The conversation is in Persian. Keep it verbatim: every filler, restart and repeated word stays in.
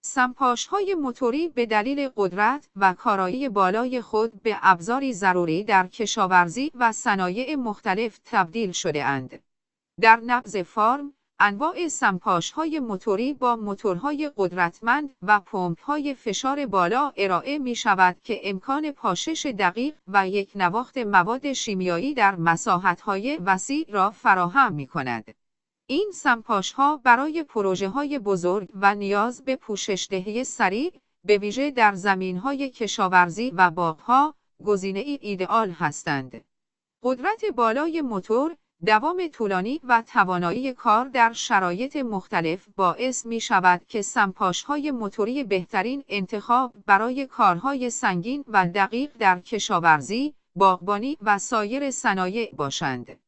سمپاش‌های موتوری به دلیل قدرت و کارایی بالای خود به ابزاری ضروری در کشاورزی و صنایع مختلف تبدیل شده‌اند. در نبض فارم، انواع سمپاش‌های موتوری با موتورهای قدرتمند و پمپ‌های فشار بالا ارائه می‌شود که امکان پاشش دقیق و یک نواخت مواد شیمیایی در مساحت‌های وسیع را فراهم می‌کند. این سمپاش‌ها برای پروژه‌های بزرگ و نیاز به پوشش‌دهی سریع، به ویژه در زمین‌های کشاورزی و باغ‌ها، گزینه‌ای ایدئال هستند. قدرت بالای موتور، دوام طولانی و توانایی کار در شرایط مختلف باعث می‌شود که سمپاش‌های موتوری بهترین انتخاب برای کارهای سنگین و دقیق در کشاورزی، باغبانی و سایر صنایع باشند.